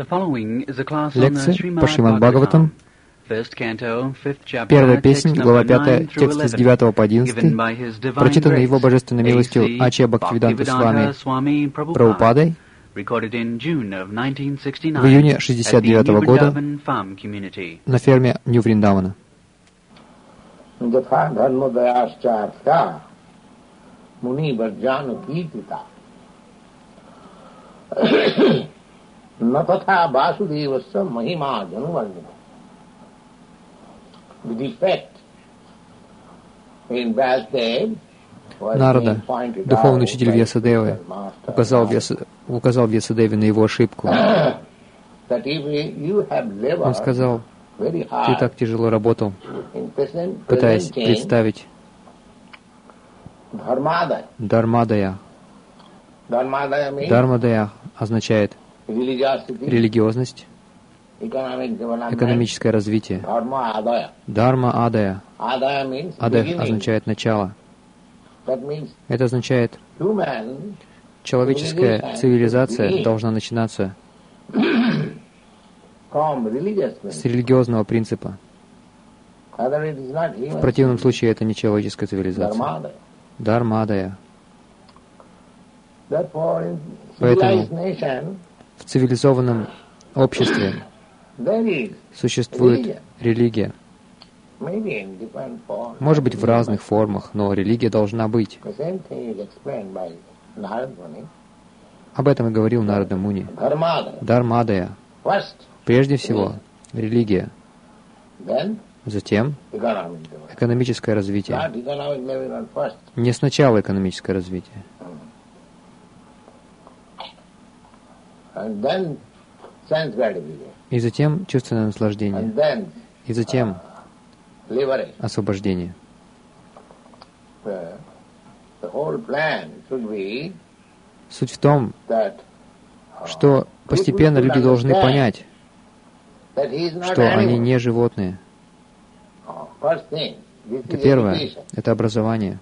Лекции по Шримад Бхагаватам. Первая песня, глава 5, текст с 9 по 11, прочитана Его Божественной милостью Ачья Бхактивиданта Свами Прабхупадой в июне 69 года на ферме Нью-Вриндавана. Нарада, духовный учитель Вьясадевы, указал Вьясадеве на его ошибку. Он сказал: «Ты так тяжело работал, пытаясь представить Дharmadaya. Дharmadaya означает религиозность, экономическое развитие. Дharma Adaya. Адая означает начало. Это означает, человеческая цивилизация должна начинаться с религиозного принципа. В противном случае это не человеческая цивилизация. Дharmadaya. Поэтому в цивилизованном обществе существует религия. Может быть, в разных формах, но религия должна быть. Об этом и говорил Нарада Муни. Дharmadaya. Прежде всего, религия. Затем экономическое развитие. Не сначала экономическое развитие. И затем чувственное наслаждение. И затем освобождение. Суть в том, что постепенно люди должны понять, что они не животные. Это первое, это образование.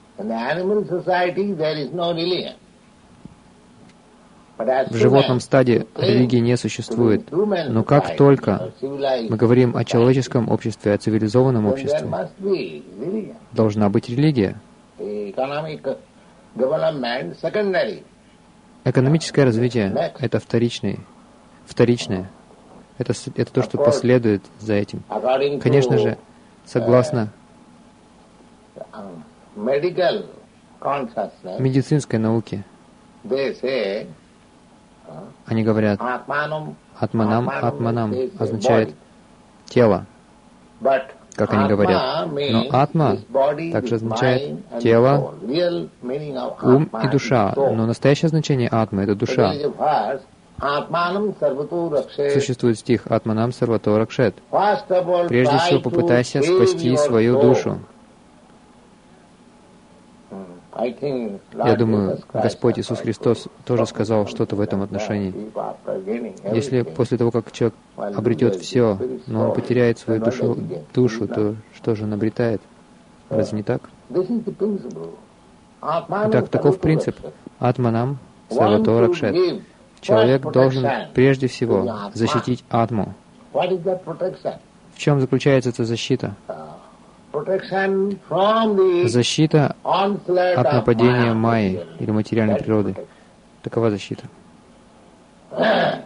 В животном стаде религии не существует, но как только мы говорим о человеческом обществе, о цивилизованном обществе, должна быть религия. Экономическое развитие — это вторичное. Это то, что последует за этим. Конечно же, согласно медицинской науке, они говорят, атманам означает тело, как они говорят. Но атма также означает тело, ум и душа. Но настоящее значение атмы — это душа. Существует стих «Атманам сарвато ракшет». Прежде всего попытайся спасти свою душу. Я думаю, Господь Иисус Христос тоже сказал что-то в этом отношении. Если после того, как человек обретет все, но он потеряет свою душу, то что же он обретает? Разве не так? Итак, таков принцип. Атманам сарвато ракшет. Человек должен прежде всего защитить атму. В чем заключается эта защита? Защита от нападения майи или материальной природы. Такова защита. В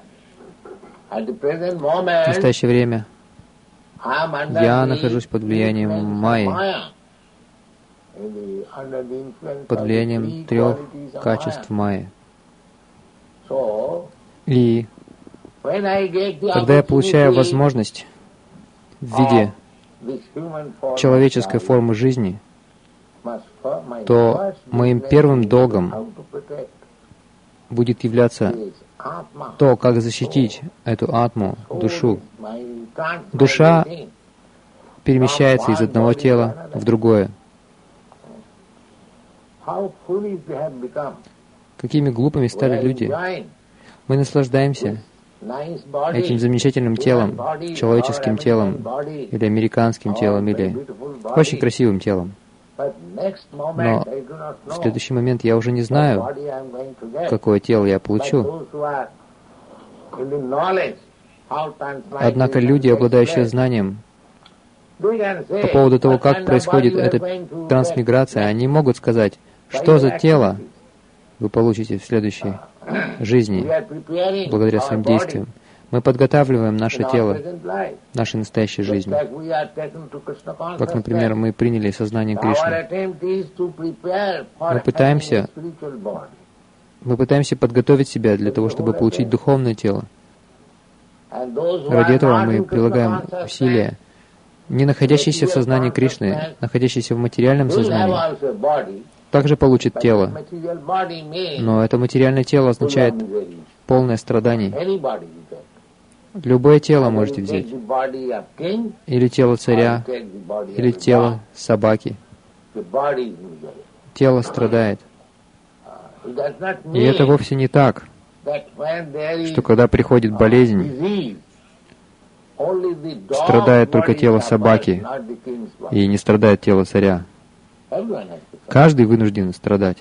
настоящее время я нахожусь под влиянием майи, под влиянием 3 качеств майи. И когда я получаю возможность в виде человеческой формы жизни, то моим первым долгом будет являться то, как защитить эту атму, душу. Душа перемещается из одного тела в другое. Какими глупыми стали люди. Мы наслаждаемся этим замечательным телом, человеческим телом, или американским телом, или очень красивым телом. Но в следующий момент я уже не знаю, какое тело я получу. Однако люди, обладающие знанием по поводу того, как происходит эта трансмиграция, они могут сказать, что за тело вы получите в следующей жизни благодаря своим действиям. Мы подготавливаем наше тело, нашей настоящей жизни. Как, например, мы приняли сознание Кришны. Мы пытаемся подготовить себя для того, чтобы получить духовное тело. Ради этого мы прилагаем усилия. Не находящийся в сознании Кришны, находящийся в материальном сознании, также получит тело. Но это материальное тело означает полное страдание. Любое тело можете взять. Или тело царя, или тело собаки. Тело страдает. И это вовсе не так, что когда приходит болезнь, страдает только тело собаки, и не страдает тело царя. Каждый вынужден страдать.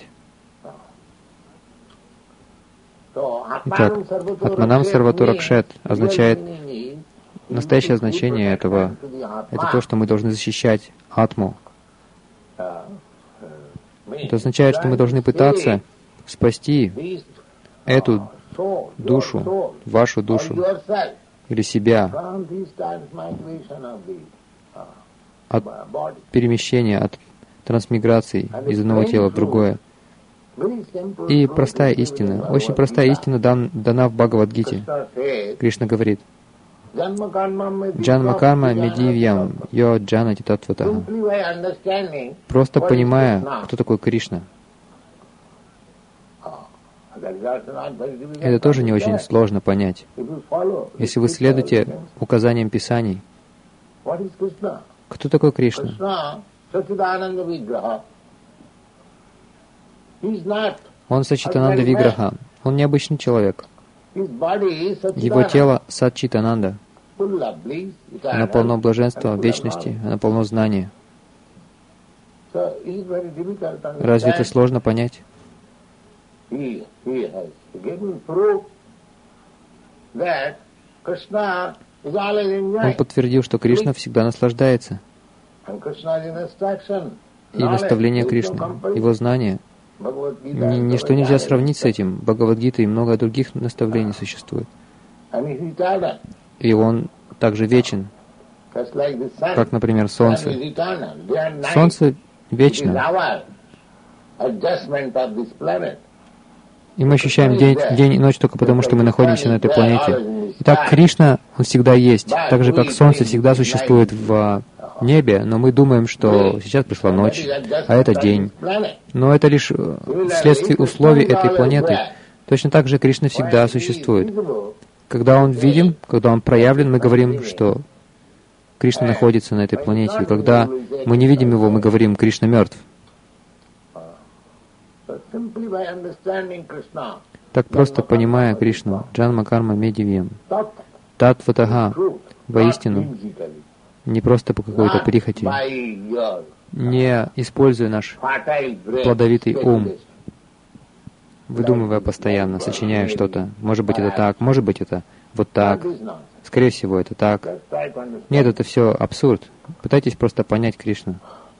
Итак, Атманам Сарватуракшет означает, настоящее значение этого, это то, что мы должны защищать Атму. Это означает, что мы должны пытаться спасти эту душу, вашу душу, или себя от перемещения, от трансмиграции из одного тела в другое. И простая истина, очень простая истина дана в Бхагавад-гите. Кришна говорит, «Джанма карма медивьям, йо джанати татватаха». Просто понимая, кто такой Кришна. Это тоже не очень сложно понять. Если вы следуете указаниям Писаний, кто такой Кришна? Он Сачитананда Виграха. Он необычный человек. Его тело Сачитананда. Оно полно блаженства, вечности, оно полно знания. Разве это сложно понять? Он подтвердил, что Кришна всегда наслаждается. И наставление Кришны, его знания, ничто нельзя сравнить с этим. Бхагавад-гита и много других наставлений существует. И он также вечен, как, например, солнце. Солнце вечно. И мы ощущаем день и ночь только потому, что мы находимся на этой планете. Итак, Кришна, он всегда есть, так же, как солнце всегда существует в небе, но мы думаем, что сейчас пришла ночь, а это день. Но это лишь вследствие условий этой планеты. Точно так же Кришна всегда существует. Когда он видим, когда он проявлен, мы говорим, что Кришна находится на этой планете. И когда мы не видим его, мы говорим, Кришна мертв. Так просто понимая Кришну, Джанма карма медивьям, татватаха, воистину, не просто по какой-то прихоти, не используя наш плодовитый ум, выдумывая постоянно, сочиняя что-то. Может быть, это так, может быть, это вот так. Скорее всего, это так. Нет, это все абсурд. Пытайтесь просто понять Кришну.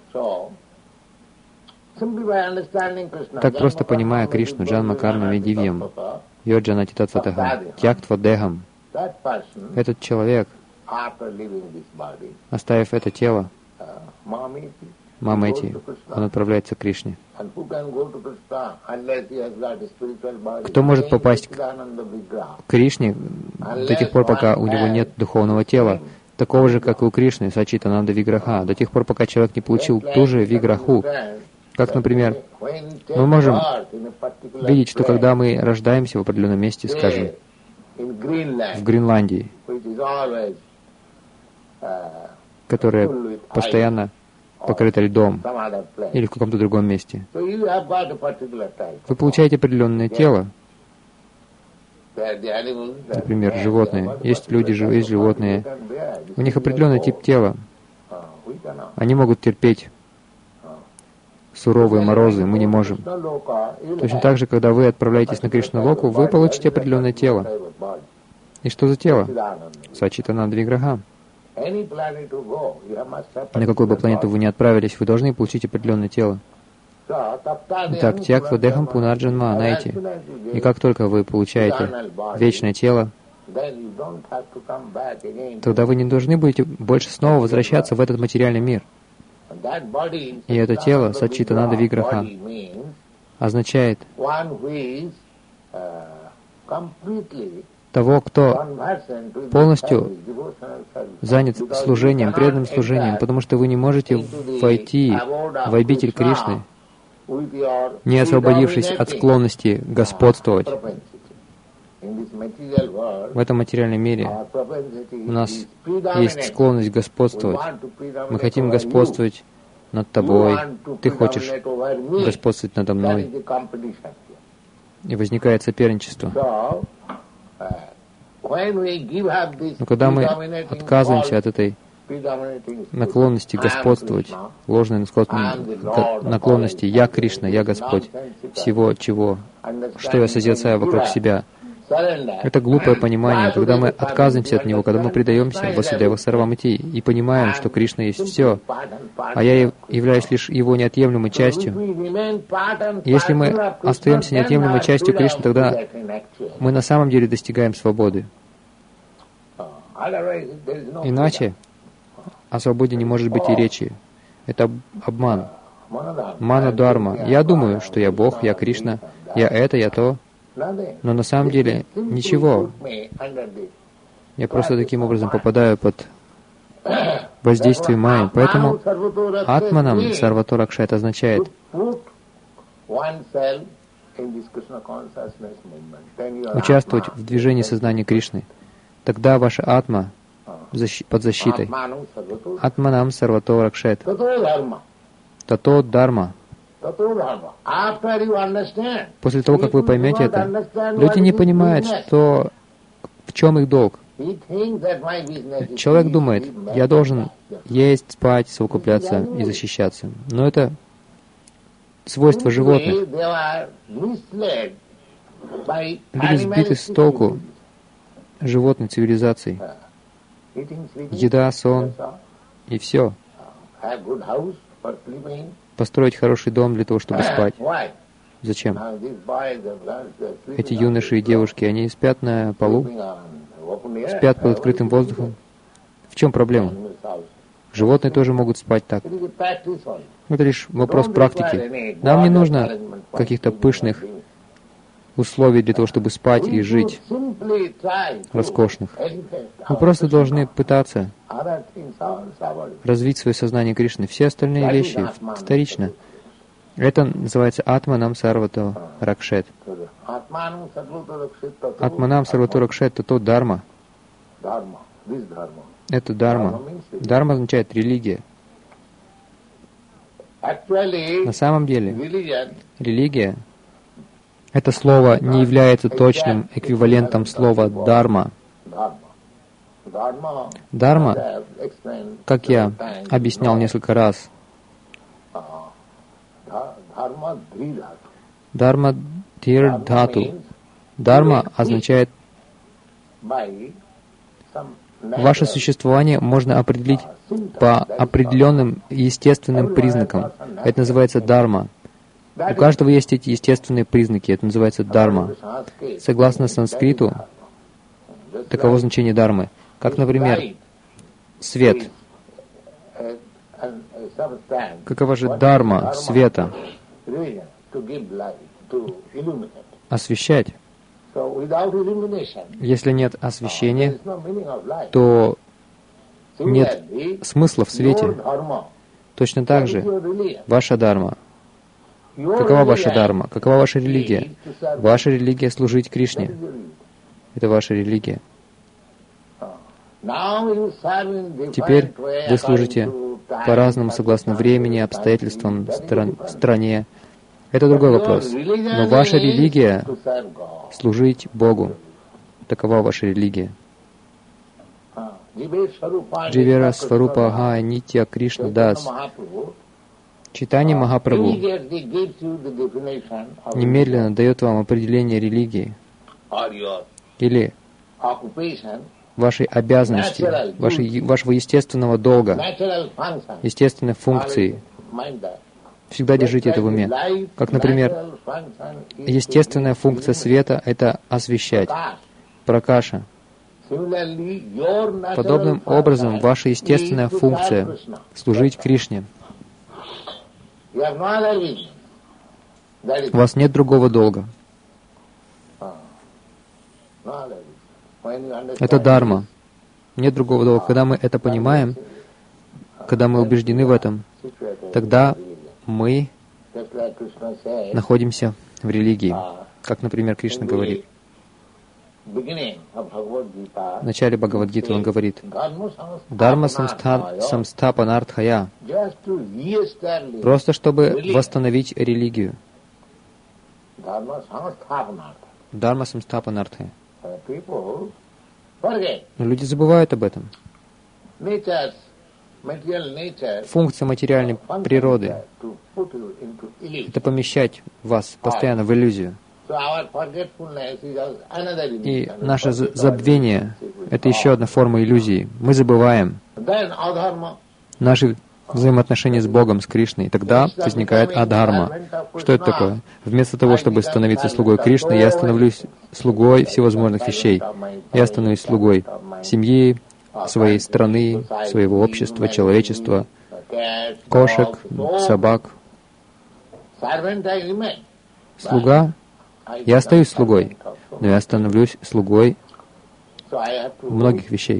Так просто понимая Кришну, Джанма карма медивьям, йоджанати татватаха, тяктвадехам, этот человек, оставив это тело, мамэти, он отправляется к Кришне. Кто может попасть к Кришне до тех пор, пока у него нет духовного тела, такого же, как и у Кришны, Сачитананда Виграха, до тех пор, пока человек не получил ту же Виграху? Как, например, мы можем видеть, что когда мы рождаемся в определенном месте, скажем, в Гренландии, которая постоянно покрыта льдом, или в каком-то другом месте, вы получаете определенное тело. Например, животные. Есть люди, есть животные. У них определенный тип тела. Они могут терпеть суровые морозы, мы не можем. Точно так же, когда вы отправляетесь на Кришна-локу, вы получите определенное тело. И что за тело? Сачитананда Виграха. На какую бы планету вы ни отправились, вы должны получить определенное тело. Итак, тьяква дехам пунарджанма, знаете. И как только вы получаете вечное тело, тогда вы не должны будете больше снова возвращаться в этот материальный мир. И это тело, Сачитананда Виграха, означает того, кто полностью занят служением, преданным служением, потому что вы не можете войти в обитель Кришны, не освободившись от склонности господствовать. В этом материальном мире у нас есть склонность господствовать. Мы хотим господствовать над тобой, ты хочешь господствовать надо мной. И возникает соперничество. Но когда мы отказываемся от этой наклонности господствовать, ложной наклонности «Я Кришна, Я Господь», всего, чего, что я созерцаю вокруг себя, это глупое понимание, когда мы отказываемся от него, когда мы предаемся Васудева Сарвамати и понимаем, что Кришна есть все, а я являюсь лишь его неотъемлемой частью. И если мы остаемся неотъемлемой частью Кришны, тогда мы на самом деле достигаем свободы. Иначе о свободе не может быть и речи. Это обман. Мана-дарма. Я думаю, что я Бог, я Кришна, я это, я то. Но на самом деле ничего. Я просто таким образом попадаю под воздействие майи. Поэтому Атманам Сарвато-Ракша это означает участвовать в движении сознания Кришны. Тогда ваша атма под защитой. Атманам Сарвато-Ракшет. Тато Дharma. После того, как вы поймете это, люди не понимают, что в чем их долг. Человек думает, я должен есть, спать, совокупляться и защищаться. Но это свойство животных. Люди сбиты с толку животной цивилизацией. Еда, сон и все. Построить хороший дом для того, чтобы спать. Зачем? Эти юноши и девушки, они спят на полу, спят под открытым воздухом. В чем проблема? Животные тоже могут спать так. Это лишь вопрос практики. Нам не нужно каких-то пышных условий для того, чтобы спать и жить роскошных. Мы просто должны пытаться развить свое сознание Кришны. Все остальные вещи вторично. Это называется Атманам Сарвато Ракшет. Атманам Сарвато Ракшет — это то Дharma. Это Дharma. Дharma означает религия. На самом деле, религия — это слово не является точным эквивалентом слова «дарма». Дарма, как я объяснял несколько раз, дарма дхир дхату. Дарма означает ваше существование можно определить по определенным естественным признакам. Это называется дарма. У каждого есть эти естественные признаки, это называется дарма. Согласно санскриту, таково значение дармы. Как, например, свет. Какова же дарма света? Освещать. Если нет освещения, то нет смысла в свете. Точно так же ваша дарма. Какова ваша дарма? Какова ваша религия? Ваша религия — служить Кришне. Это ваша религия. Теперь вы служите по-разному, согласно времени, обстоятельствам, стране. Это другой вопрос. Но ваша религия — служить Богу. Такова ваша религия. Дживера Сварупа Ага Нитья Кришна Дас. Чайтанья Махапрабху немедленно дает вам определение религии или вашей обязанности, вашего естественного долга, естественной функции. Всегда держите это в уме. Как, например, естественная функция света — это освещать, пракаша. Подобным образом, ваша естественная функция — служить Кришне. У вас нет другого долга. Это дхарма. Нет другого долга. Когда мы это понимаем, когда мы убеждены в этом, тогда мы находимся в религии. Как, например, Кришна говорит. В начале Бхагавад-гиты он говорит: «Дharma самстхапанартхая», просто чтобы восстановить религию. Дharma самстхапанартхая. Но люди забывают об этом. Функция материальной природы — это помещать вас постоянно в иллюзию. И наше забвение — это еще одна форма иллюзии. Мы забываем наши взаимоотношения с Богом, с Кришной. И тогда возникает адхарма. Что это такое? Вместо того, чтобы становиться слугой Кришны, я становлюсь слугой всевозможных вещей. Я становлюсь слугой семьи, своей страны, своего общества, человечества, кошек, собак. Слуга. Я остаюсь слугой, но я становлюсь слугой многих вещей.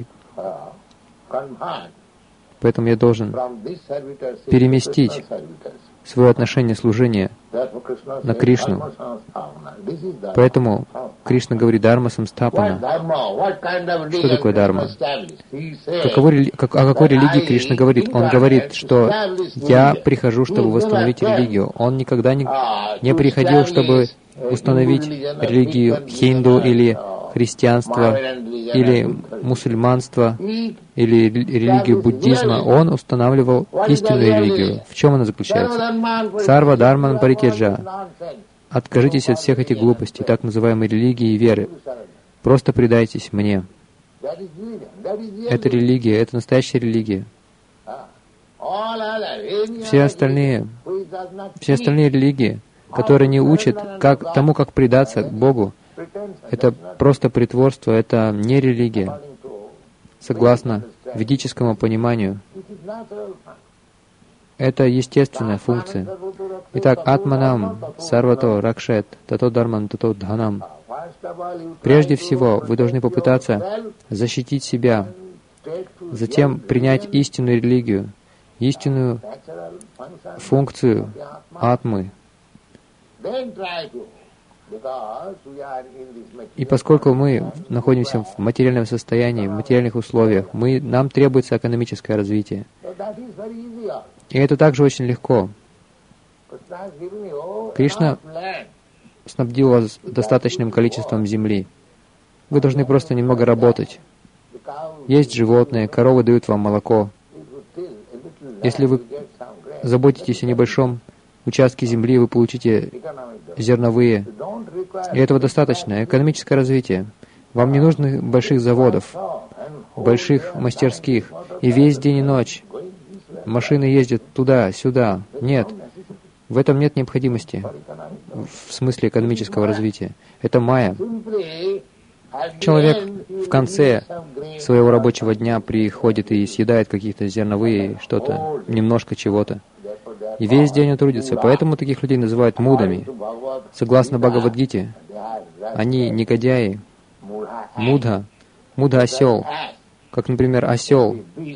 Поэтому я должен переместить свое отношение служения на Кришну. Поэтому Кришна говорит «Дharma самстхапана». Что такое дharma? О какой религии Кришна говорит? Он говорит, что «Я прихожу, чтобы восстановить религию». Он никогда не приходил, чтобы установить религию хинду или христианство, или мусульманство, или религию буддизма. Он устанавливал истинную религию. В чем она заключается? Сарва дharman паритяджа. Откажитесь от всех этих глупостей, так называемой религии и веры. Просто предайтесь мне. Это религия, это настоящая религия. Все остальные религии, которые не учат тому, как предаться Богу, это просто притворство, это не религия, согласно ведическому пониманию. Это естественная функция. Итак, атманам сарвато ракшет тато дharman тато дханам. Прежде всего, вы должны попытаться защитить себя, затем принять истинную религию, истинную функцию атмы. И поскольку мы находимся в материальном состоянии, в материальных условиях, нам требуется экономическое развитие. И это также очень легко. Кришна снабдил вас достаточным количеством земли. Вы должны просто немного работать. Есть животные, коровы дают вам молоко. Если вы заботитесь о небольшом участке земли, вы получите зерновые. И этого достаточно. Экономическое развитие. Вам не нужно больших заводов, больших мастерских. И весь день и ночь машины ездят туда-сюда. Нет. В этом нет необходимости в смысле экономического развития. Это майя. Человек в конце своего рабочего дня приходит и съедает какие-то зерновые, что-то, немножко чего-то. И весь день он трудится. Поэтому таких людей называют мудами. Согласно Бхагавад-гите, они негодяи. Мудха. Мудха — осел. Как, например, осел.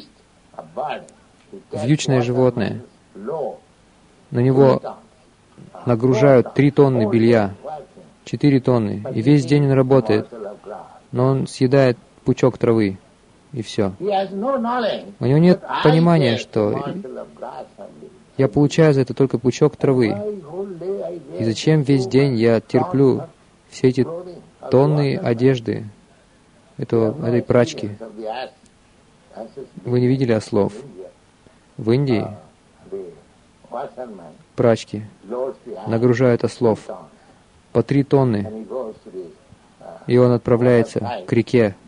Вьючное животное. На него нагружают 3 тонны белья, 4 тонны. И весь день он работает. Но он съедает пучок травы. И все. У него нет понимания, что я получаю за это только пучок травы. И зачем весь день я терплю все эти тонны одежды, этой прачки? Вы не видели ослов? В Индии прачки нагружают ослов по 3 тонны, и он отправляется к реке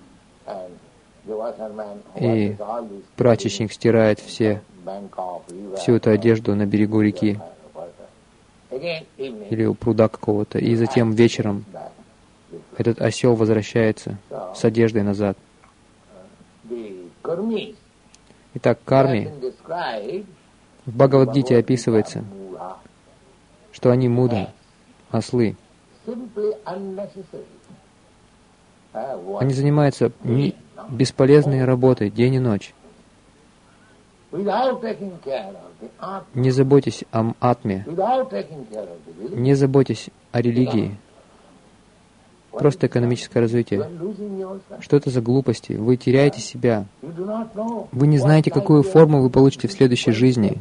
и прачечник стирает всю эту одежду на берегу реки или у пруда какого-то, и затем вечером этот осел возвращается с одеждой назад. Итак, карми в Бхагавад-гите описывается, что они муда, ослы. Они занимаются бесполезной работой день и ночь. Не заботьтесь о атме, не заботьтесь о религии. Просто экономическое развитие. Что это за глупости? Вы теряете себя. Вы не знаете, какую форму вы получите в следующей жизни.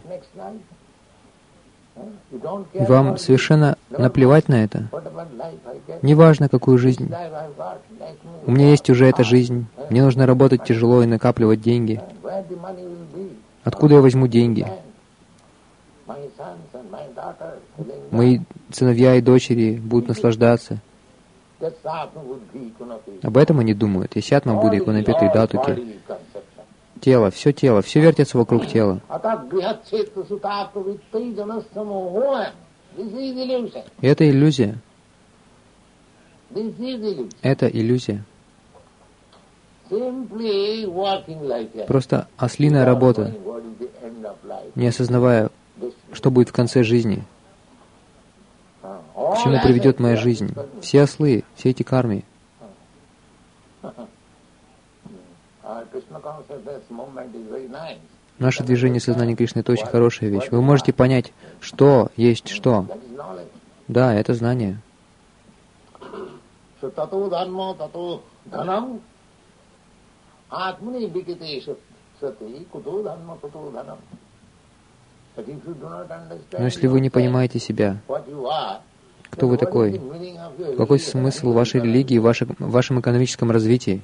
И вам совершенно наплевать на это. Неважно, какую жизнь. У меня есть уже эта жизнь. Мне нужно работать тяжело и накапливать деньги. Откуда я возьму деньги? Мои сыновья и дочери будут наслаждаться. Об этом они думают. Исятма Будды Гунапеты Датуки. Тело, все вертится вокруг тела. И это иллюзия. Это иллюзия. Просто ослиная работа, не осознавая, что будет в конце жизни. К чему приведет моя жизнь? Все ослы, все эти кармы. Наше движение сознания Кришны — это очень хорошая вещь. Вы можете понять, что есть что. Да, это знание. Но если вы не понимаете себя, кто вы такой, какой смысл вашей религии, в вашем экономическом развитии?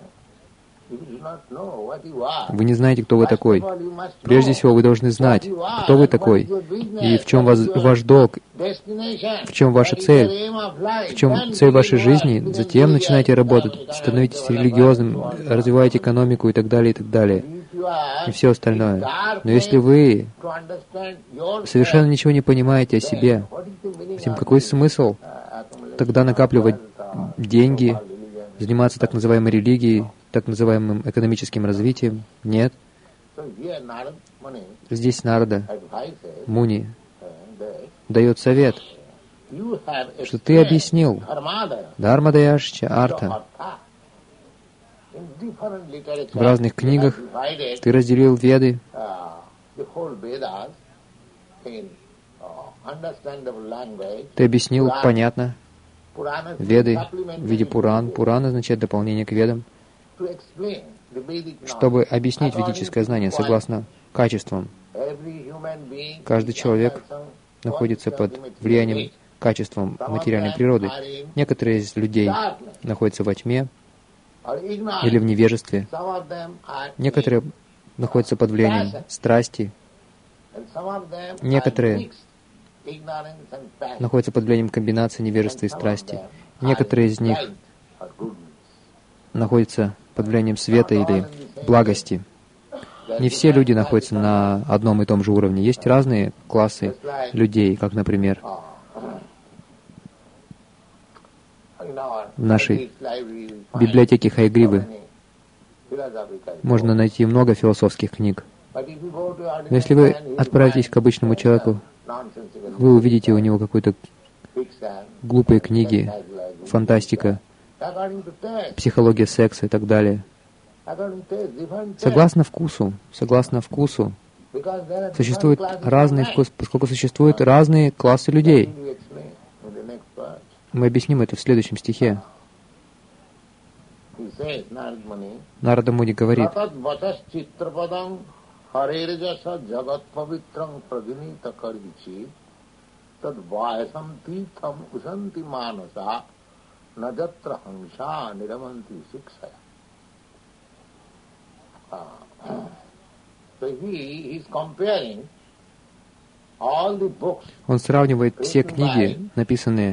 Вы не знаете, кто вы такой. Прежде всего, вы должны знать, кто вы такой, и в чем ваш долг, в чем ваша цель, в чем цель вашей жизни. Затем начинайте работать, становитесь религиозным, развиваете экономику и так далее, и все остальное. Но если вы совершенно ничего не понимаете о себе, тем какой смысл тогда накапливать деньги, заниматься так называемой религией, так называемым экономическим развитием? Нет. Здесь Нарада, Муни, дает совет, что ты объяснил Дharmadayascha Арта. В разных книгах ты разделил Веды ты объяснил понятно Веды в виде Пуран. Пуран означает дополнение к Ведам, чтобы объяснить ведическое знание согласно качествам. Каждый человек находится под влиянием качеством материальной природы. Некоторые из людей находятся во тьме или в невежестве. Некоторые находятся под влиянием страсти. Некоторые находятся под влиянием комбинации невежества и страсти. Некоторые из них находятся под влиянием света или благости. Не все люди находятся на одном и том же уровне. Есть разные классы людей, как, например, в нашей библиотеке Хайгривы можно найти много философских книг. Но если вы отправитесь к обычному человеку, вы увидите у него какие-то глупые книги, фантастика, психология секса и так далее. Согласно вкусу, существует разный вкус, поскольку существуют разные классы людей. Мы объясним это в следующем стихе. Нарада Муни говорит, он сравнивает все книги, написанные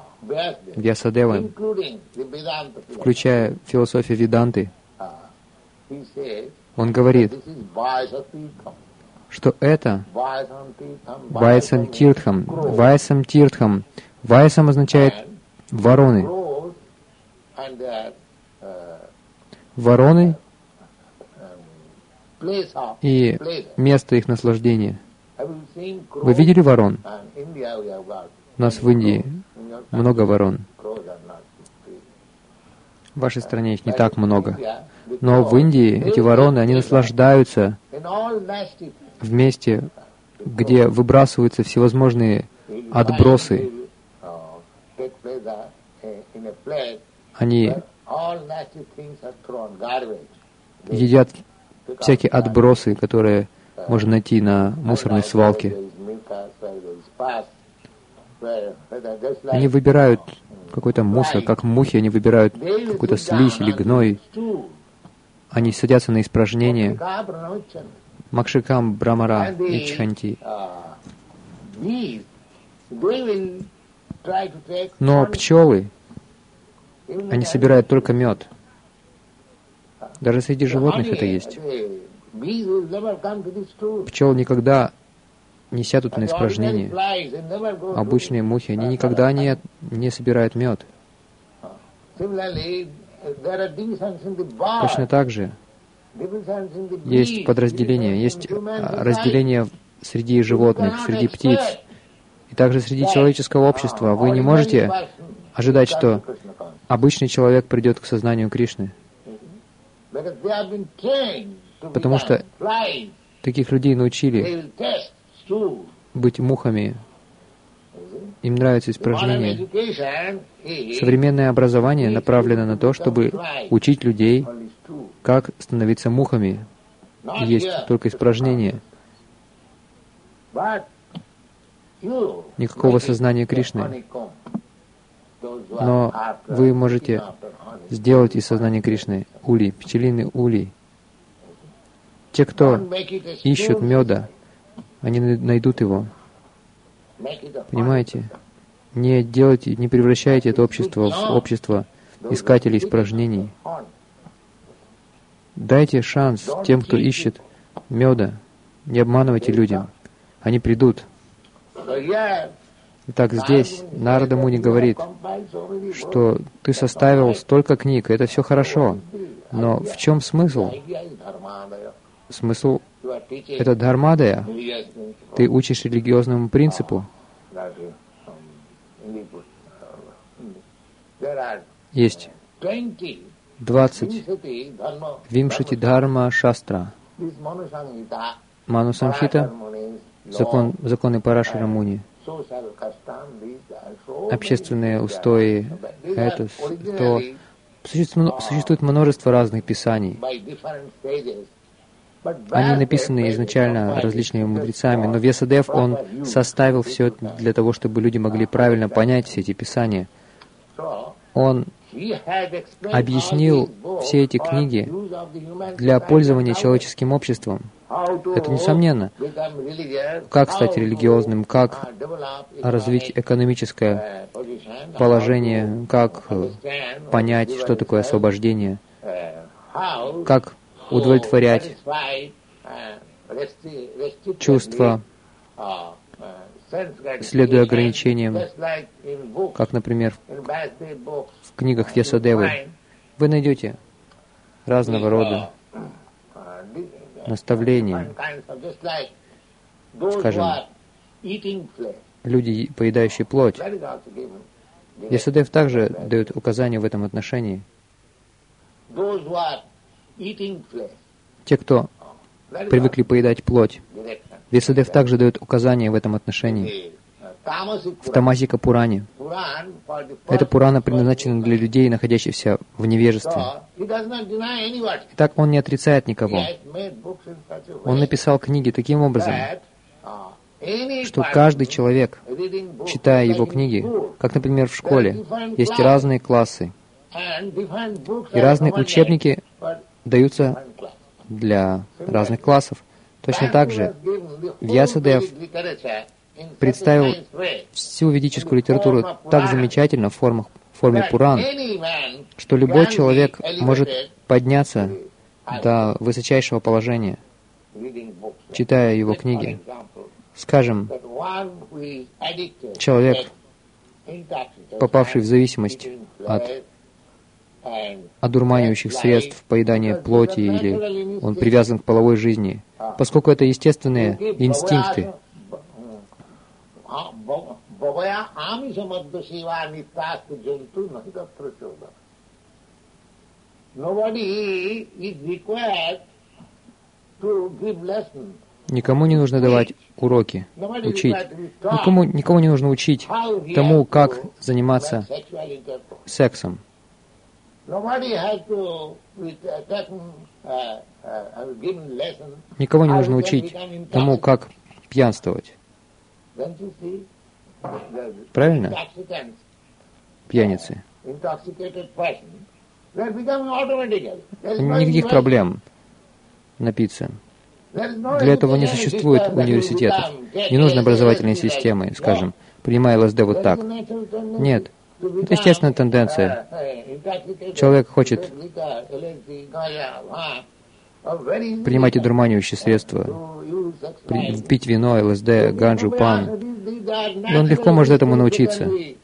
Вьясадевой, включая философию Веданты, Он говорит, что это Вайсан Тиртхам. Вайсам Тиртхам. Вайсам означает вороны. Вороны и место их наслаждения. Вы видели ворон? У нас в Индии много ворон. В вашей стране их не так много. Но в Индии эти вороны, они наслаждаются в месте, где выбрасываются всевозможные отбросы. Они едят всякие отбросы, которые можно найти на мусорной свалке. Они выбирают какой-то мусор, как мухи, они выбирают какую-то слизь или гной. Они садятся на испражнения. Макшикам, Брамара, Ичханти. Но пчелы, они собирают только мед. Даже среди животных это есть. Пчелы никогда не сядут на испражнение. Обычные мухи, они никогда не собирают мед. Точно так же есть подразделения, есть разделение среди животных, среди птиц, и также среди человеческого общества. Вы не можете ожидать, что обычный человек придет к сознанию Кришны. Потому что таких людей научили быть мухами. Им нравятся испражнения. Современное образование направлено на то, чтобы учить людей, как становиться мухами. Есть только испражнения. Никакого сознания Кришны. Но вы можете сделать из сознания Кришны улей, пчелиный улей. Те, кто ищут меда, они найдут его. Понимаете? Не делайте, не превращайте это общество в общество искателей испражнений. Дайте шанс тем, кто ищет меда. Не обманывайте людям. Они придут. Итак, здесь Нарада Муни говорит, что ты составил столько книг, это все хорошо. Но в чем смысл? Смысл — это дхармадая. Ты учишь религиозному принципу. Есть 20 Вимшати Дхарма Шастра. Ману Самхита, законы Парашара Муни, общественные устои, это то. Существует множество разных писаний. Они написаны изначально различными мудрецами, но Вьясадев, он составил все это для того, чтобы люди могли правильно понять все эти писания. Он объяснил все эти книги для пользования человеческим обществом. Это несомненно. Как стать религиозным, как развить экономическое положение, как понять, что такое освобождение, как удовлетворять чувства, следуя ограничениям, как, например, в книгах Вьясадевы. Вы найдете разного рода наставления. Скажем, люди, поедающие плоть. Вьясадев также дает указания в этом отношении. Те, кто привыкли поедать плоть, Вьясадев также дает указания в этом отношении. В Тамасика Пуране. Эта Пурана предназначена для людей, находящихся в невежестве. Итак, он не отрицает никого. Он написал книги таким образом, что каждый человек, читая его книги, как, например, в школе, есть разные классы, и разные учебники даются для разных классов. Точно так же Вьясадев представил всю ведическую литературу так замечательно в форме Пуран, что любой человек может подняться до высочайшего положения, читая его книги. Скажем, человек, попавший в зависимость от одурманивающих средств поедания плоти, или он привязан к половой жизни, поскольку это естественные инстинкты. Никому не нужно давать уроки, учить. Никому не нужно учить тому, как заниматься сексом. Никого не нужно учить тому, как пьянствовать. Правильно? Пьяницы. Никаких проблем напиться. Для этого не существует университетов. Не нужно образовательной системы, скажем, принимая ЛСД вот так. Нет. Это естественная тенденция. Человек хочет принимать одурманивающие средства, пить вино, ЛСД, ганджу, пан. И он легко может этому научиться.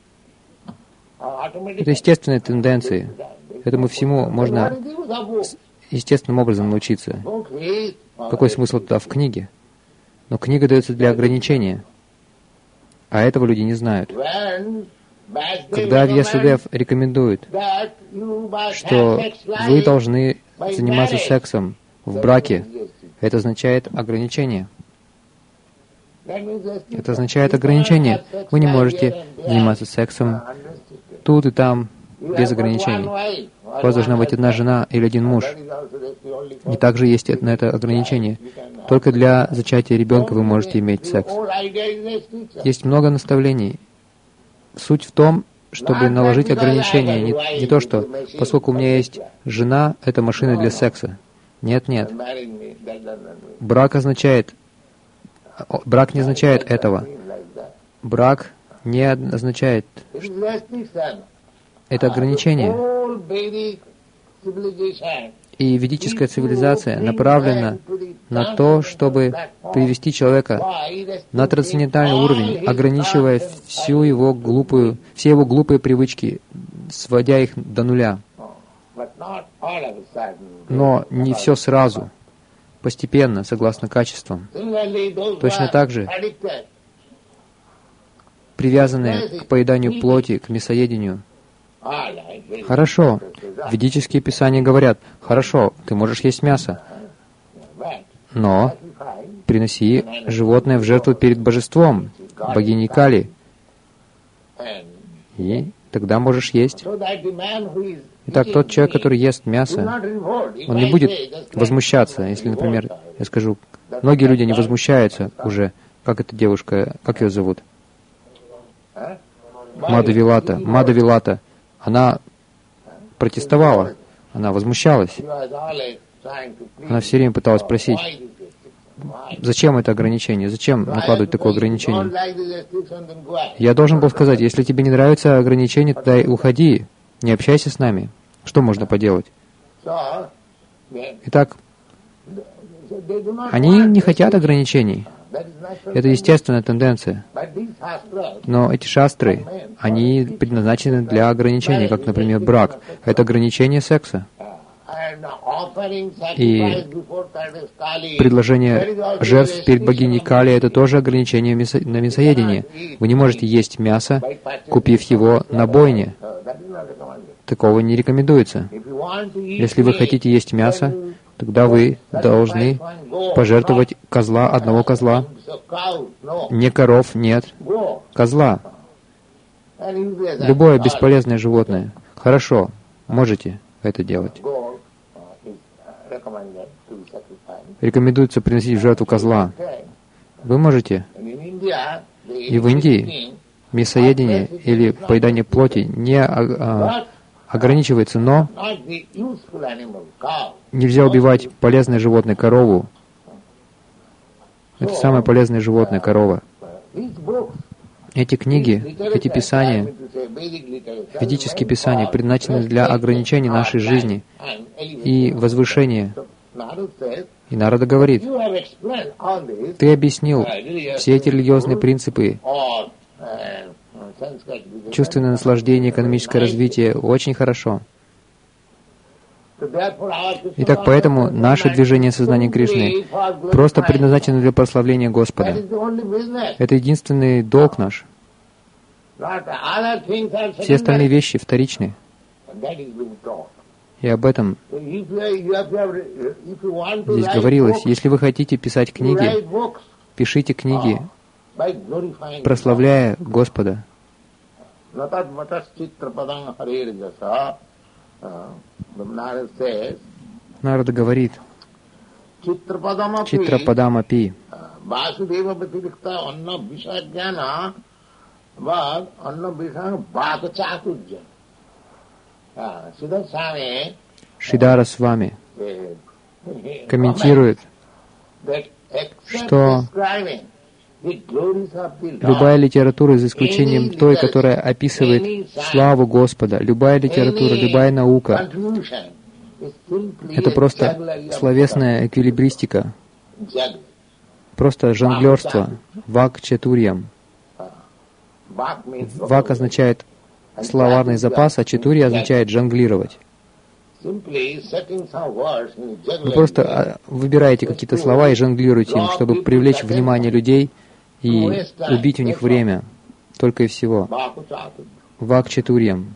Это естественные тенденции. Этому всему можно естественным образом научиться. Какой смысл тогда в книге? Но книга дается для ограничения. А этого люди не знают. Когда Вьясадев рекомендует, что вы должны заниматься сексом в браке, это означает ограничение. Это означает ограничение. Вы не можете заниматься сексом тут и там без ограничений. У вас должна быть одна жена или один муж. И также есть на это ограничение. Только для зачатия ребенка вы можете иметь секс. Есть много наставлений. Суть в том, чтобы наложить ограничения. Не то, что поскольку у меня есть жена, это машина для секса. Нет, нет. Брак не означает этого. Брак не означает, это ограничение. И ведическая цивилизация направлена на то, чтобы привести человека на трансцендентальный уровень, ограничивая все его глупые привычки, сводя их до нуля. Но не все сразу, постепенно, согласно качествам. Точно так же привязанные к поеданию плоти, к мясоедению. Хорошо, ведические писания говорят, хорошо, ты можешь есть мясо, но приноси животное в жертву перед божеством, богиней Кали, и тогда можешь есть. Итак, тот человек, который ест мясо, он не будет возмущаться, если, например, я скажу, многие люди не возмущаются уже, как эта девушка, как ее зовут? Мадавилата. Она протестовала, она возмущалась. Она все время пыталась спросить, зачем это ограничение, зачем накладывать такое ограничение? Я должен был сказать, если тебе не нравится ограничение, тогда уходи, не общайся с нами. Что можно поделать? Итак, они не хотят ограничений. Это естественная тенденция. Но эти шастры, они предназначены для ограничений, как, например, брак. Это ограничение секса. И предложение жертв перед богиней Кали — это тоже ограничение на мясоедение. Вы не можете есть мясо, купив его на бойне. Такого не рекомендуется. Если вы хотите есть мясо, тогда вы должны пожертвовать одного козла. Не коров, нет. Козла. Любое бесполезное животное. Хорошо, можете это делать. Рекомендуется приносить в жертву козла. Вы можете. И в Индии мясоедение или поедание плоти не ограничивается, но нельзя убивать полезное животное, корову. Это самое полезное животное, корова. Эти книги, эти писания, ведические писания, предназначены для ограничения нашей жизни и возвышения И Нарада говорит: ты объяснил все эти религиозные принципы, чувственное наслаждение, экономическое развитие очень хорошо. Итак, поэтому наше движение сознания Кришны просто предназначено для прославления Господа. Это единственный долг наш. Все остальные вещи вторичны. И об этом здесь говорилось. Если вы хотите писать книги, пишите книги, прославляя Господа. Нарада говорит: Читрападамапи. Шридара Свами комментирует, что любая литература, за исключением той, которая описывает славу Господа, любая литература, любая наука, это просто словесная эквилибристика, просто жонглерство, вак-чатурьям. Вак означает словарный запас, а чатурья означает жонглировать. Вы просто выбираете какие-то слова и жонглируете им, чтобы привлечь внимание людей и убить у них время. Только и всего. Вак-чатурьям.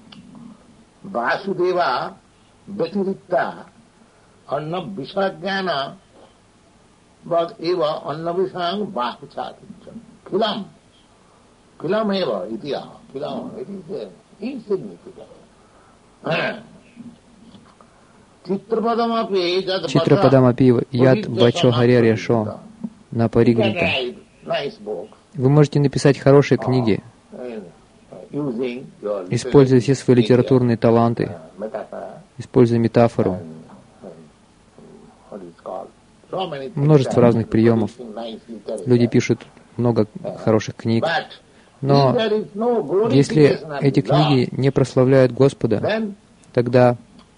Читрападамапи яд вачо харе решо на паригрита. Вы можете написать хорошие книги, используя все свои литературные таланты, используя метафору, множество разных приемов. Люди пишут много хороших книг. Но если эти книги не прославляют Господа, тогда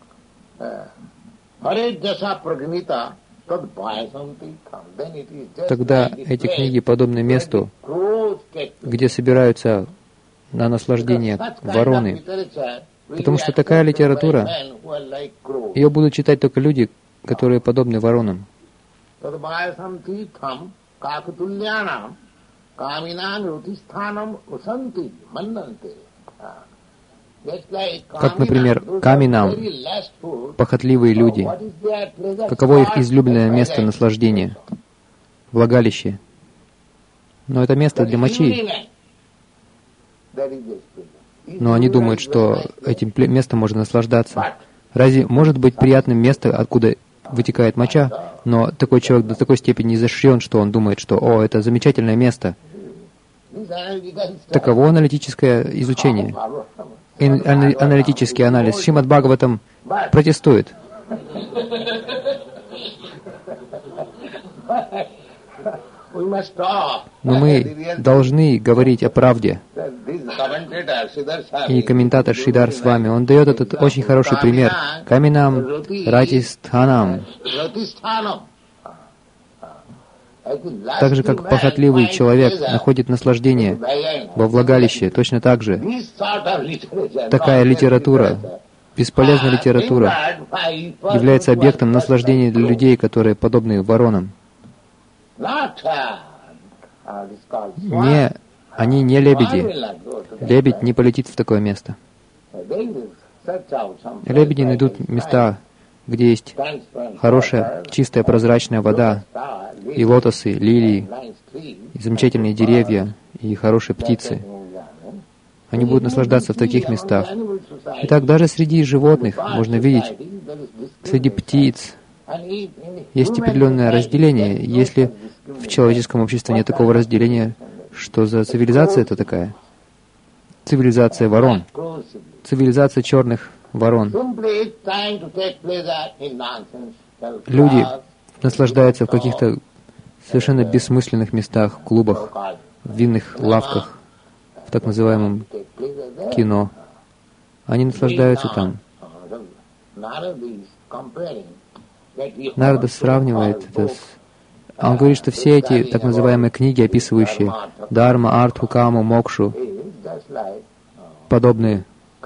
эти книги подобны месту, где собираются на наслаждение вороны. Потому что такая литература, ее будут читать только люди, которые подобны воронам. Как, например, каминам, похотливые люди. Каково их излюбленное место наслаждения? Влагалище. Но это место для мочи. Но они думают, что этим местом можно наслаждаться. Разве может быть приятным место, откуда вытекает моча? Но такой человек до такой степени изощрен, что он думает, что «О, это замечательное место». Таково аналитическое изучение. Аналитический анализ. Шримад Бхагаватам протестует. Но мы должны говорить о правде. И комментатор Шридар с вами, он дает этот очень хороший пример. Каминам ратистханам. Так же, как похотливый человек находит наслаждение во влагалище, точно так же такая литература, бесполезная литература, является объектом наслаждения для людей, которые подобны воронам. Они не лебеди. Лебедь не полетит в такое место. Лебеди найдут места, где есть хорошая, чистая, прозрачная вода, и лотосы, лилии, и замечательные деревья, и хорошие птицы. Они будут наслаждаться в таких местах. Итак, даже среди животных можно видеть, среди птиц есть определенное разделение. Если в человеческом обществе нет такого разделения, что за цивилизация это такая? Цивилизация ворон. Цивилизация черных ворон. Люди наслаждаются в каких-то совершенно бессмысленных местах, клубах, в винных лавках, в так называемом кино. Они наслаждаются там. Нарада сравнивает это с... Он говорит, что все эти так называемые книги, описывающие Дharma, Артху, Каму, Мокшу, подобны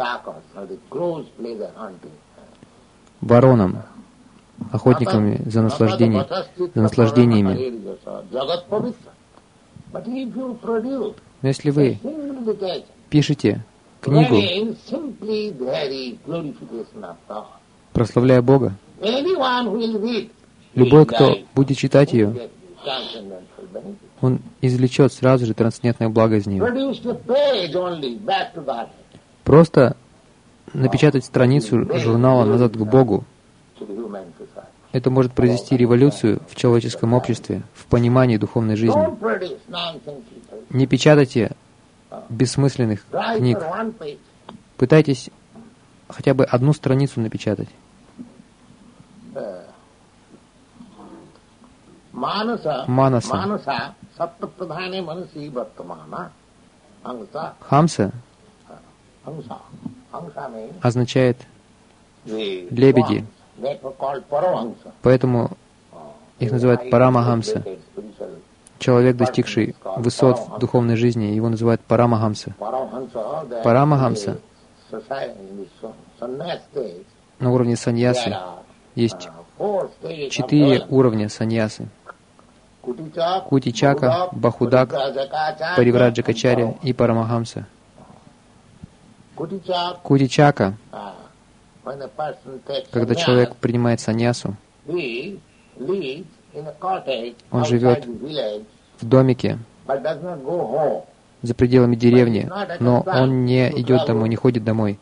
воронам, охотниками за наслаждениями. Но если вы пишете книгу, прославляя Бога, любой, кто будет читать ее, он извлечет сразу же трансцендентное благо из нее. Просто напечатать страницу журнала «Назад к Богу» — это может произвести революцию в человеческом обществе, в понимании духовной жизни. Не печатайте бессмысленных книг. Пытайтесь хотя бы одну страницу напечатать. Манаса. Хамса означает лебеди. Поэтому их называют Парамахамса. Человек, достигший высот в духовной жизни, его называют Парамахамса. Парамахамса на уровне саньясы есть 4 уровня саньясы. Кутичака, Бахудак, Паривраджакачарья и Парамахамса. Кутичака, когда человек принимает саньясу, он живет в домике за пределами деревни, но он не идет домой, не ходит домой.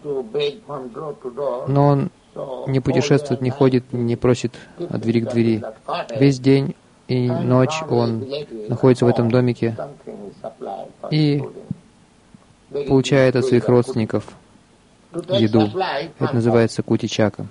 Но он не путешествует, не ходит, не просит от двери к двери. Весь день и ночь он находится в этом домике и получает от своих родственников еду. Это называется кутичака.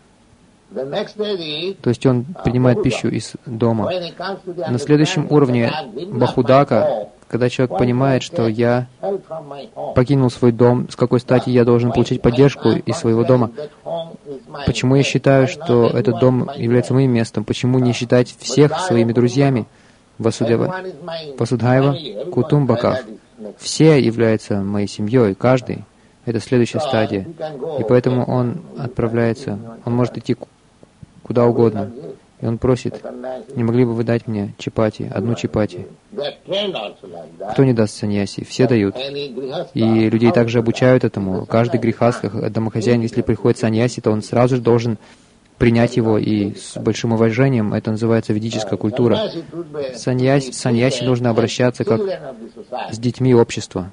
То есть он принимает пищу из дома. На следующем уровне Бахудака, когда человек понимает, что я покинул свой дом, с какой стати я должен получить поддержку из своего дома? Почему я считаю, что этот дом является моим местом? Почему не считать всех своими друзьями? Васудхайва, Кутумбаках. Все являются моей семьей, каждый. Это следующая стадия. И поэтому он отправляется, он может идти куда угодно. И он просит, не могли бы вы дать мне чапати, одну чапати? Кто не даст саньяси? Все дают. И людей также обучают этому. Каждый грихастха, домохозяин, если приходит саньяси, то он сразу же должен принять его и с большим уважением. Это называется ведическая культура. Саньяси нужно обращаться как с детьми общества.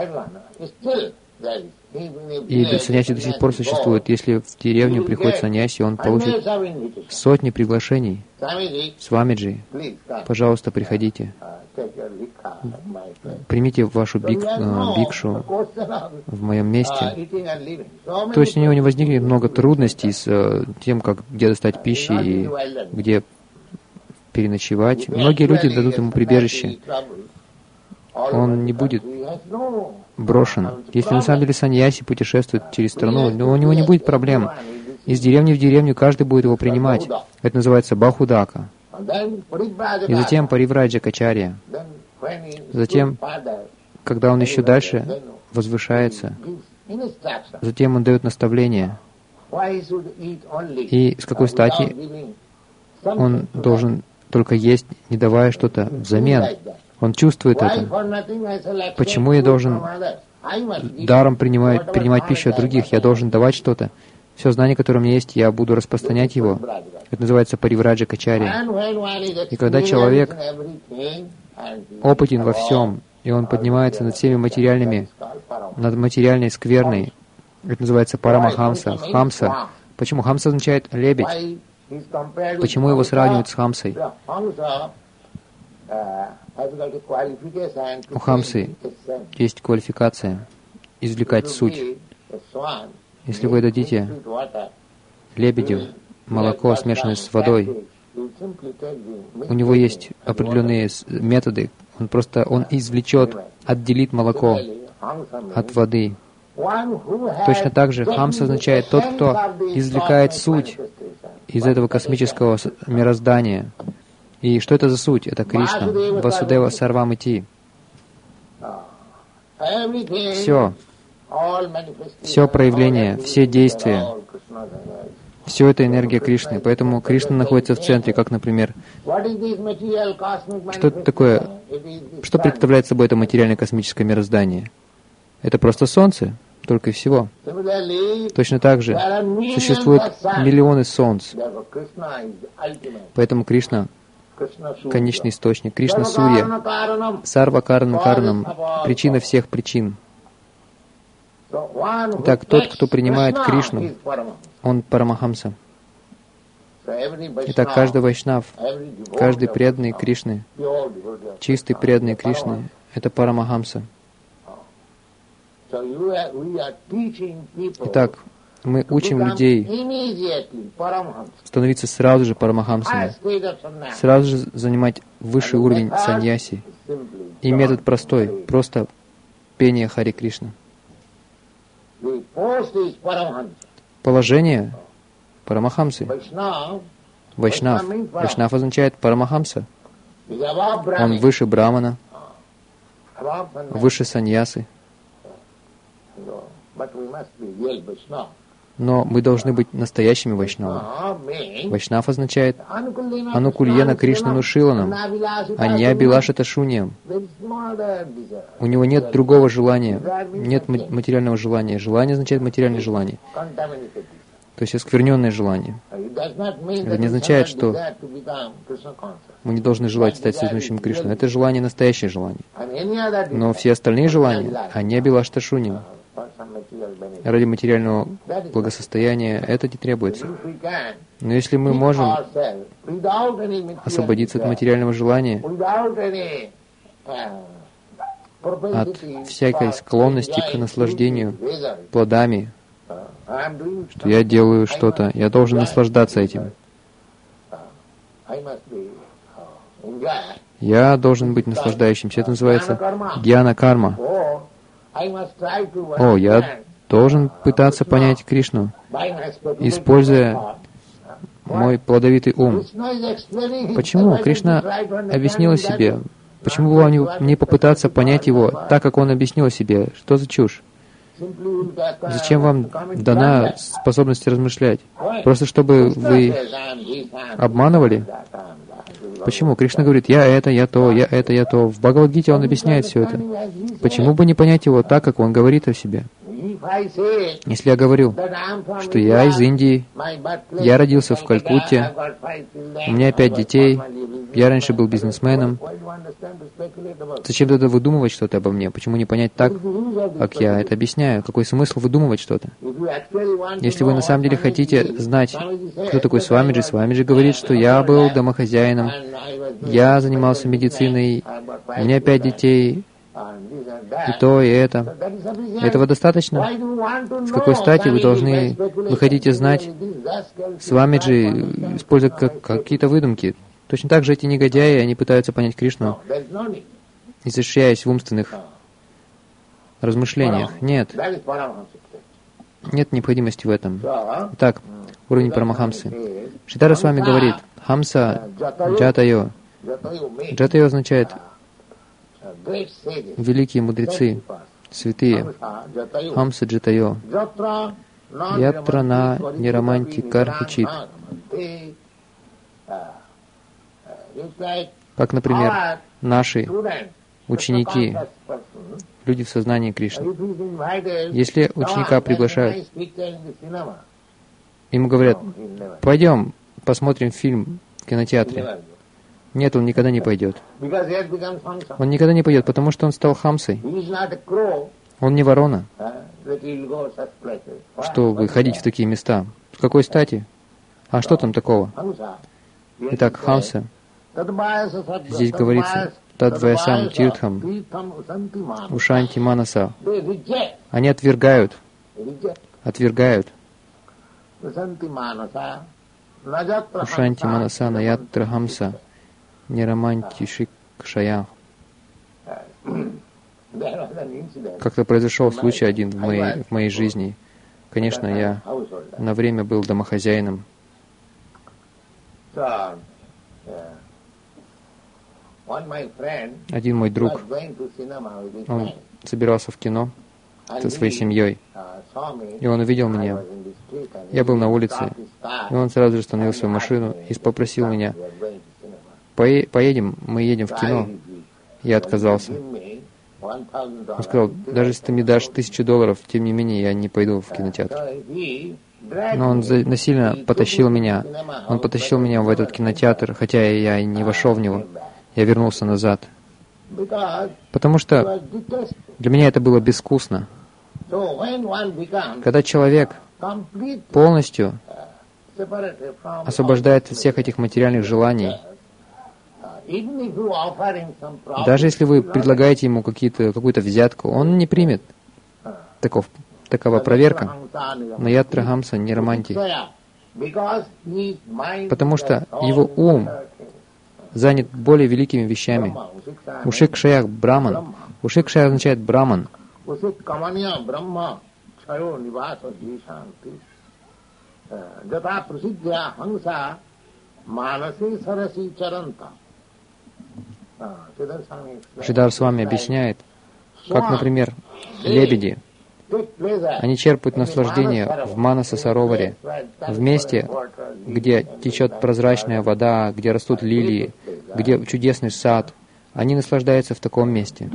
И саньяси до сих пор существует. Если в деревню приходит саньяси, он получит сотни приглашений. Свамиджи, пожалуйста, приходите. Примите вашу бикшу в моем месте. То есть у него не возникнет много трудностей с тем, где достать пищи и где переночевать. Многие люди дадут ему прибежище. Он не будет брошен. Если на самом деле саньяси путешествует через страну, но у него не будет проблем. Из деревни в деревню каждый будет его принимать. Это называется Бахудака. И затем Паривраджакачарья. Затем, когда он еще дальше возвышается, затем он дает наставления. И с какой стати он должен только есть, не давая что-то взамен. Он чувствует это. Почему я должен даром принимать пищу от других? Я должен давать что-то. Все знание, которое у меня есть, я буду распространять его. Это называется Паривраджакачарья. И когда человек опытен во всем, и он поднимается над всеми материальными, над материальной скверной, это называется Парамахамса, Хамса. Почему? Хамса означает лебедь. Почему его сравнивают с Хамсой? У Хамсы есть квалификация извлекать суть. Если вы дадите лебедю молоко, смешанное с водой, у него есть определенные методы. Он извлечет, отделит молоко от воды. Точно так же Хамса означает тот, кто извлекает суть из этого космического мироздания. И что это за суть? Это Кришна, Васудева Сарвамити. Все проявление, все действия, все это энергия Кришны. Поэтому Кришна находится в центре, как, например, что это такое, что представляет собой это материальное космическое мироздание? Это просто Солнце, только и всего. Точно так же существуют миллионы солнц. Поэтому Кришна — конечный источник. Кришна — Сурья, Сарва Каранам Каранам, причина всех причин. Итак, тот, кто принимает Кришну, он Парамахамса. Итак, каждый вайшнав, каждый преданный Кришны, чистый преданный Кришны — это Парамахамса. Итак, мы учим людей становиться сразу же парамахамсами, сразу же занимать высший уровень саньяси. И метод простой, просто пение Хари Кришна. Положение парамахамсы. Вайшнав. Вайшнав означает парамахамса. Он выше брамана, выше саньясы. Но мы должны быть настоящими вайшнавами. Вайшнав означает Анукульена Кришнану Шиланам, а не Абилашата Шуньям. У него нет другого желания, нет материального желания. Желание означает материальное желание. То есть оскверненное желание. Это не означает, что мы не должны желать стать сознающим Кришну. Это желание, настоящее желание. Но все остальные желания, они Абилашата Шуньям. Ради материального благосостояния это не требуется. Но если мы можем освободиться от материального желания, от всякой склонности к наслаждению плодами, что я делаю что-то, я должен наслаждаться этим. Я должен быть наслаждающимся. Это называется гьяна-карма. Я должен пытаться понять Кришну, используя мой плодовитый ум. Почему? Кришна объяснил себе. Почему бы вам не попытаться понять Его так, как Он объяснил себе? Что за чушь? Зачем вам дана способность размышлять? Просто чтобы вы обманывали? Почему? Кришна говорит, я это, я то, я это, я то. В Бхагавад-гите Он объясняет все это. Почему бы не понять Его так, как Он говорит о себе? Если я говорю, что я из Индии, я родился в Калькутте, у меня 5 детей, я раньше был бизнесменом, зачем тогда выдумывать что-то обо мне? Почему не понять так, как я это объясняю? Какой смысл выдумывать что-то? Если вы на самом деле хотите знать, кто такой Свамиджи, Свамиджи говорит, что я был домохозяином, я занимался медициной, у меня 5 детей, и то, и это. Этого достаточно? С какой стати вы хотите знать Свамиджи, используя какие-то выдумки? Точно так же эти негодяи, они пытаются понять Кришну, изощряясь в умственных размышлениях. Нет. Нет необходимости в этом. Итак, уровень Парамахамсы. Шридхара с вами говорит, Хамса Джатайо. Джатайо означает великие мудрецы, святые. Хамса Джатайо. Ятрана Нираманти Кархичит. Как, например, наши ученики, люди в сознании Кришны. Если ученика приглашают, ему говорят, пойдем посмотрим фильм в кинотеатре. Нет, он никогда не пойдет. Он никогда не пойдет, потому что он стал хамсой. Он не ворона, чтобы ходить в такие места. С какой стати? А что там такого? Итак, хамса. Здесь говорится Тадваясам Тиртхам Ушанти Манаса. Они отвергают. Ушанти Манаса Наятра Хамса Нираманти Шикшая. Как-то произошел случай один в моей жизни. Конечно, я на время был домохозяином. Один мой друг, он собирался в кино со своей семьей, и он увидел меня. Я был на улице, и он сразу же остановил свою машину и попросил меня: «Поедем, мы едем в кино». Я отказался. Он сказал: «Даже если ты мне дашь $1000, тем не менее я не пойду в кинотеатр». Но он насильно потащил меня. Он потащил меня в этот кинотеатр, хотя я и не вошел в него. Я вернулся назад. Потому что для меня это было безвкусно. Когда человек полностью освобождается от всех этих материальных желаний, даже если вы предлагаете ему какую-то взятку, он не примет. Такова проверка. Но Ятра Хамса не романтик. Потому что его ум занят более великими вещами. Ушик Шаях Браман. Ушик Шаях означает Браман. Шридар с вами объясняет, как, например, лебеди. Они черпают наслаждение в Манаса-сароваре, в месте, где течет прозрачная вода, где растут лилии, где чудесный сад. Они наслаждаются в таком месте.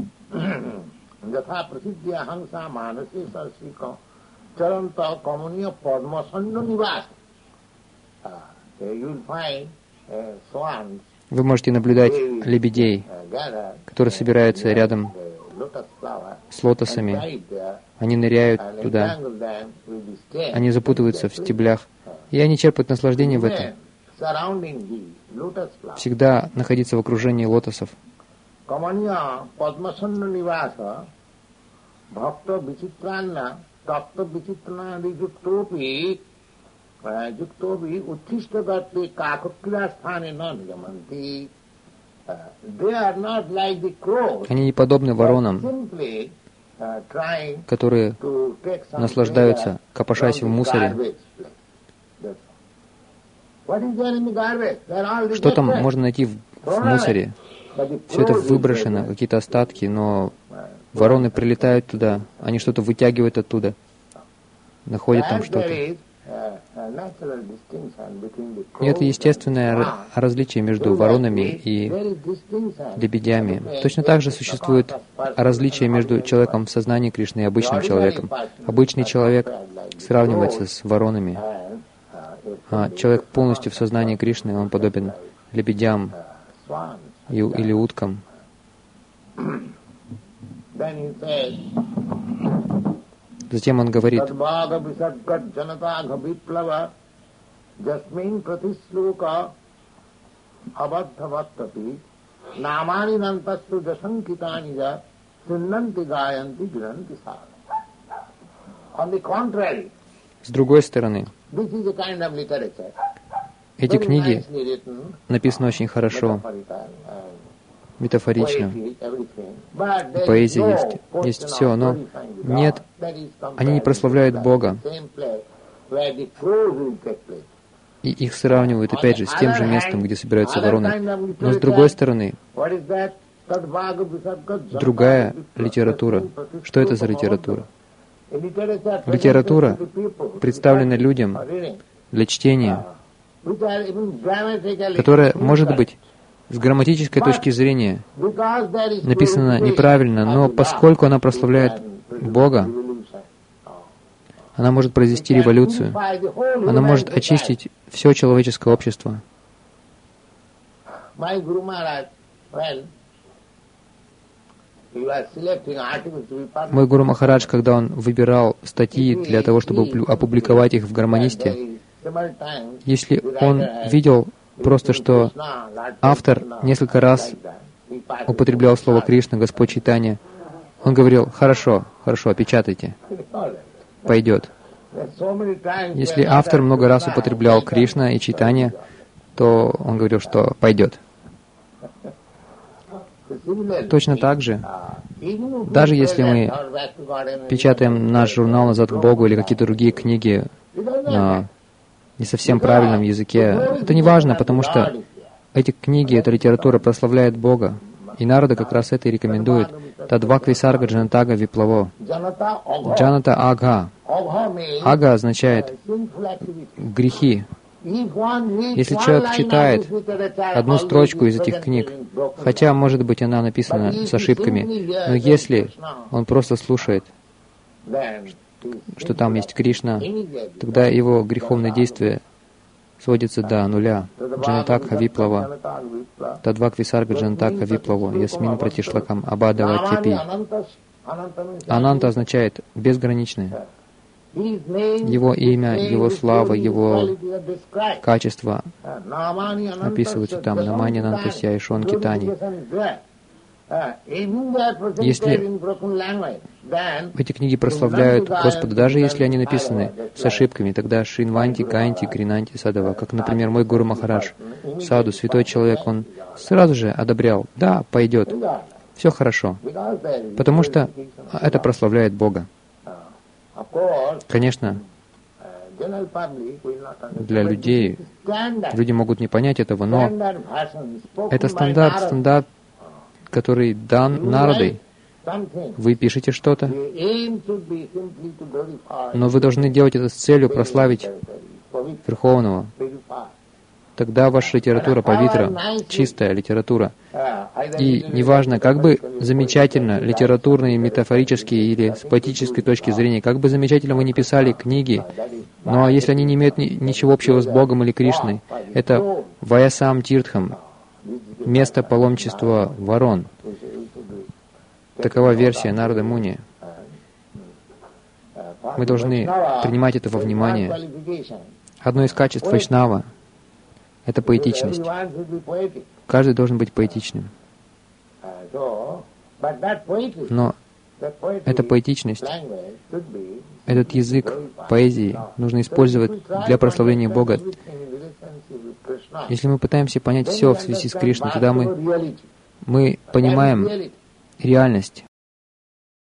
Вы можете наблюдать лебедей, которые собираются рядом с лотосами. Они ныряют туда. Они запутываются в стеблях. И они черпают наслаждение в этом. Всегда находиться в окружении лотосов. Они не подобны воронам, которые наслаждаются, копошась в мусоре. Что там можно найти в мусоре? Все это выброшено, какие-то остатки, но вороны прилетают туда, они что-то вытягивают оттуда, находят там что-то. И это естественное различие между воронами и лебедями. Точно так же существует различие между человеком в сознании Кришны и обычным человеком. Обычный человек сравнивается с воронами, а человек полностью в сознании Кришны, он подобен лебедям или уткам. Затем он говорит: с другой стороны, эти книги написаны очень хорошо, метафорично. Поэзия есть все, но нет, они не прославляют Бога. И их сравнивают, опять же, с тем же местом, где собираются вороны. Но с другой стороны, другая литература. Что это за литература? Литература представлена людям для чтения, которая, может быть, с грамматической точки зрения написана неправильно, но поскольку она прославляет Бога, она может произвести революцию. Она может очистить все человеческое общество. Мой Гуру Махарадж, когда он выбирал статьи для того, чтобы опубликовать их в Гармонисте, если он видел просто, что автор несколько раз употреблял слово Кришна, Господь Чайтанья, он говорил: хорошо, печатайте, пойдет. Если автор много раз употреблял Кришна и Чайтанья, то он говорил, что пойдет. Точно так же Даже если мы печатаем наш журнал «Назад к Богу» или какие-то другие книги на не совсем правильном языке, это не важно, потому что эти книги, эта литература прославляет Бога. И Нарада как раз это и рекомендует. Тадвак висарга джанатага виплаво. Джаната агха. Ага означает грехи. Если человек читает одну строчку из этих книг, хотя, может быть, она написана с ошибками, но если он просто слушает, что там есть Кришна, тогда его греховные действия сводятся до нуля. Джанатакха виплава. Тадвак висарга джанатакха виплаво. Ясмин пратишлакам абадава тепи. Ананта означает безграничное. Его имя, его слава, его качество описываются там. Намани Нантасья и Шон Китани. Если эти книги прославляют Господа, даже если они написаны с ошибками, тогда Шинванти, Ганти, Гринанти, Садава, как, например, мой Гуру Махарадж, Саду, святой человек, он сразу же одобрял. Да, пойдет. Все хорошо. Потому что это прославляет Бога. Конечно, для людей, люди могут не понять этого, но это стандарт, который дан Нарадой. Вы пишете что-то, но вы должны делать это с целью прославить Верховного. Тогда ваша литература павитра, чистая литература. И неважно, как бы замечательно, литературно и метафорически или с поэтической точки зрения, как бы замечательно вы не писали книги, но если они не имеют ничего общего с Богом или Кришной, это Ваясам Тиртхам, место паломничества ворон. Такова версия Нарада Муни. Мы должны принимать это во внимание. Одно из качеств Вайшнава — это поэтичность. Каждый должен быть поэтичным. Но эта поэтичность, этот язык поэзии нужно использовать для прославления Бога. Если мы пытаемся понять все в связи с Кришной, тогда мы понимаем реальность,